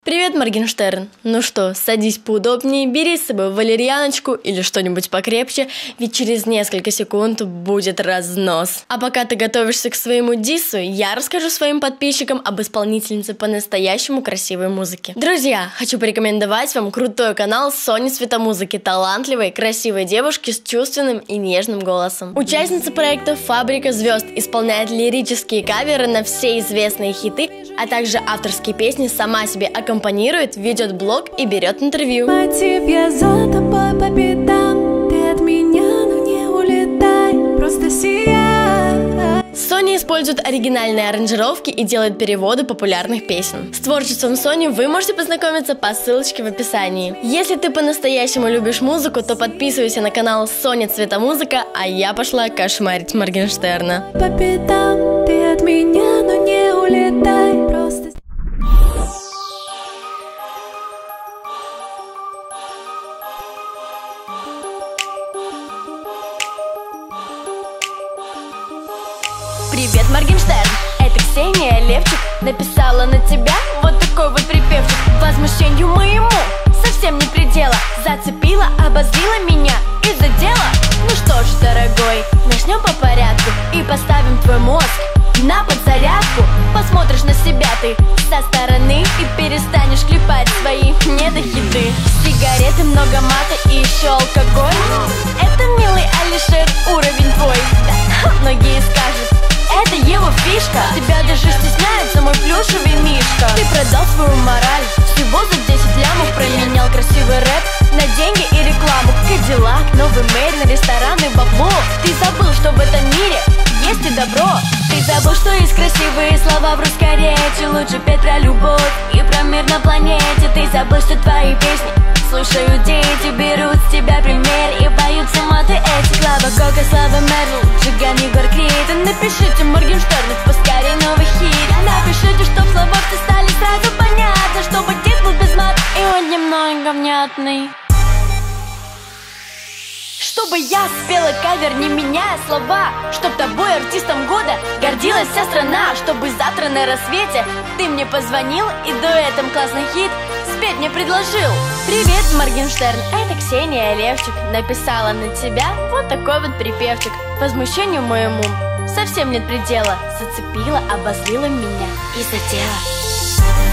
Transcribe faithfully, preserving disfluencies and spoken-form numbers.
Привет, Моргенштерн! Ну что, садись поудобнее, бери с собой валерьяночку или что-нибудь покрепче, ведь через несколько секунд будет разнос. А пока ты готовишься к своему дису, я расскажу своим подписчикам об исполнительнице по-настоящему красивой музыки. Друзья, хочу порекомендовать вам крутой канал Сони Светомузыки, талантливой, красивой девушки с чувственным и нежным голосом. Участница проекта «Фабрика звезд» исполняет лирические каверы на все известные хиты, а также авторские песни, сама себе аккомпанирует, ведет блог и берет интервью. Мотив, я за тобой по пятам, ты от меня, но не улетай, просто сияй. Соня использует оригинальные аранжировки и делает переводы популярных песен. С творчеством Сони вы можете познакомиться по ссылочке в описании. Если ты по-настоящему любишь музыку, то подписывайся на канал Соня Цветомузыка, а я пошла кошмарить Моргенштерна. По пятам, ты от меня, но не улетай, просто. Привет, Моргенштерн, это Ксения Левчик написала на тебя вот такой вот припевчик. Возмущению моему совсем не предела, зацепила, обозлила меня и задела. Ну что ж, дорогой, начнем по порядку и поставим твой мозг на подзарядку. Посмотришь на себя ты со стороны и перестанешь клепать свои недохиты. Сигареты, много мата и еще алкоголь. Это, милый Алишер, уровень твой. Многие скажут, это его фишка. Тебя даже стесняется мой плюшевый мишка. Ты продал свою мораль всего за десять лямов. Променял красивый рэп на деньги и рекламу. Кадиллак, новый Мерин, рестораны, бабло. Ты забыл, что в этом мире есть и добро. Ты забыл, что есть красивые слова в русской речи. Лучше петь про любовь и про мир на планете. Ты забыл, что твои песни слушают дети, берут с тебя пример и поют сама ты эти. Клава Кока, Слава Мерл, Джиган, Егор Крид. Напишите Моргенштерну поскорей новый хит. Напишите, что в словах все стали сразу понятно, чтобы диск был без мат и он немного внятный. Чтобы я спела кавер, не меняя слова, чтоб тобой, артистом года, гордилась вся страна. Чтобы завтра на рассвете ты мне позвонил и дуэтом классный хит спеть мне предложил. Привет, Моргенштерн, это Ксения Левчик написала на тебя вот такой вот припевчик. Возмущению моему совсем нет предела, зацепила, обозлила меня и задела.